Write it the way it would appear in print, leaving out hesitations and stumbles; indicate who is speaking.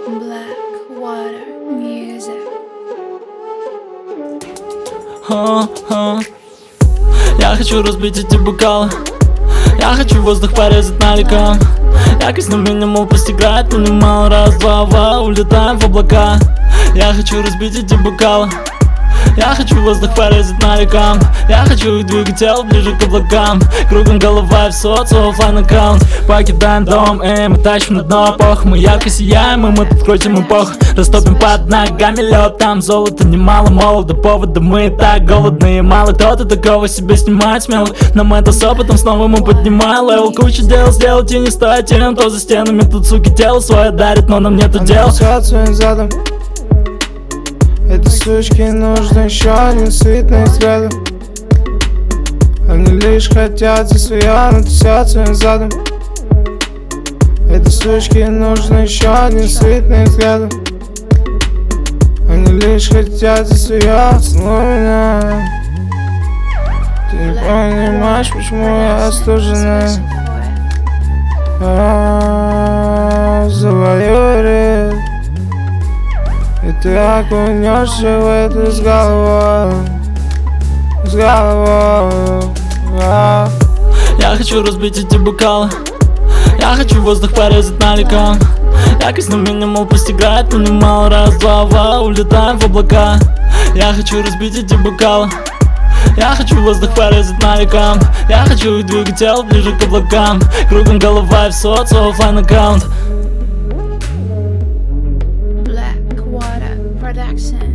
Speaker 1: Blackwater Music.
Speaker 2: Я хочу разбить эти бокалы. Я хочу воздух порезать наликом. Якость на минимум постигает минимал. Раз, два, два, улетаем в облака. Я хочу разбить эти бокалы. Я хочу воздух порезать наликом. Я хочу двигать тело ближе к облакам. Кругом голова в социо, оффлайн аккаунт. Покидаем дом, мы тащим на дно пох. Мы ярко сияем, и мы тут крутим эпоху. Растопим под ногами лед, там золото немало, молодо повода. Мы так голодные, мало кто-то такого себе снимает смело. Нам это с опытом снова мы поднимаем левел. Куча дел сделать и не стоит тем, кто за стенами тут, суки, тело свое дарит, но нам нету дела.
Speaker 3: Задом. Этой сучке нужен еще один сытный взгляд. Они лишь хотят за свое, но тусят своим задом. Этой сучке нужен еще один сытный взгляд. Они лишь хотят за свое, целуй меня. Ты не понимаешь, почему я остужена. Завоюет. И ты окунешься в это с головой. С головой.
Speaker 2: Я хочу разбить эти бокалы. Я хочу воздух порезать наликом. Якость на минимум постигает минимал. Раз, два, два, улетаем в облака. Я хочу разбить эти бокалы. Я хочу воздух порезать наликом. Я хочу двигать тело ближе к облакам. Кругом голова в социо, оффлайн аккаунт.
Speaker 1: Blackwater Production.